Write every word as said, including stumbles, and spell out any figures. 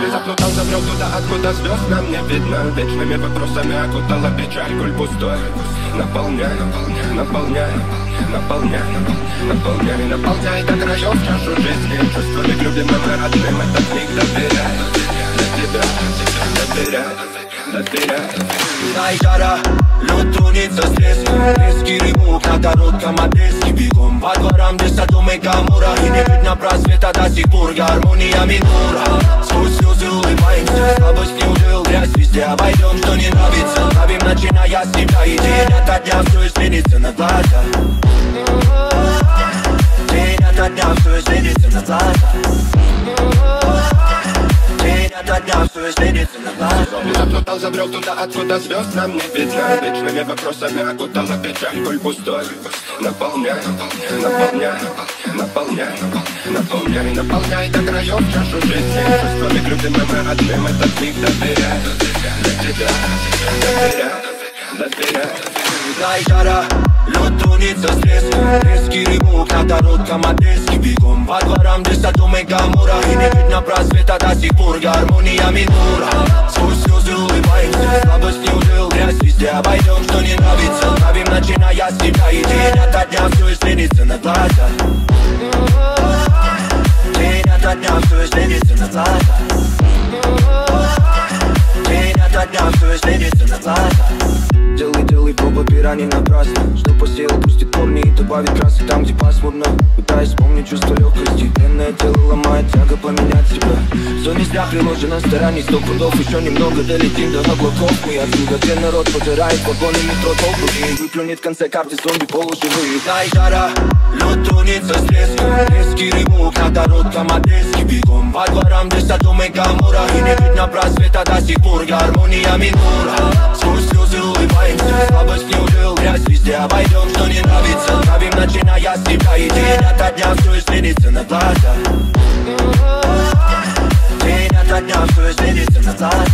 Или заплутал, забрел туда, откуда звезд нам не видно. Вечными вопросами окутала печаль, гуль пустой. Наполняй, наполняй, наполняй, наполняй, наполняй до краев чашу жизни. Чувствами к любимым и родным этот миг доверяй. Для тебя, доверяй, доверяй. Знай, жара, лед трунится с леска. Резкий рывок на коротком отрезке. Бегом по дворам, где Содом и Гоморра. И не видно просвета до сих пор, гармония минора. Сквозь слезы улыбаемся, слабость не ужил. Грязь везде обойдем, что не нравится. Ловим, начиная с тебя, и день ото дня все изменится на глазах. День ото дня все изменится на глазах. День ото дня все изменится на глазах. Заплутал, забрел туда, откуда звезд нам не видно. Вечными вопросами окутала печаль, коль пустой. Наполняй, наполняй, наполняй, наполняй, наполняй до краев чашу жизни. Чувствами к любимым и родным этот миг доверяй. Для тебя, доверяй, доверяй. Знай, жара, лед трунится с леска. Резкий рывок на коротком отрезке. Бегом по дворам, где Содом и Гоморра. И не видно просвета до сих пор, гармония минора. Сквозь слезы улыбаемся, слабость не ужил. Грязь везде обойдем, что не нравится. Ловим, начиная с тебя, и день ото дня все изменится на глазах. День ото дня все изменится на глазах. День ото дня все изменится на глазах. Делай, делай, проба пера не напрасно. Что посеял, пустит корни и добавит красок там, где пасмурно. Пытаюсь вспомнить чувство легкости. Длинное тело ломает тяга поменять себя. Все не зря приложено стараний. Сто пудов, еще немного долетим до облаков. Мы отсюда, где народ пожирает вагоны метро толпы. И выплюнет в конце карты зомби полуживые. Знай, жара, лед трунится с леска. Резкий рывок на коротком отрезке. Бегом по дворам, где Содом и Гоморра. И не видно просвета до сих пор, гармония минора. Сквозь слезы улыбаемся, слабость не ужил. Грязь везде обойдем, что не нравится. Ловим, начиная с тебя, и день ото дня все изменится на глазах. День ото дня все изменится на глазах.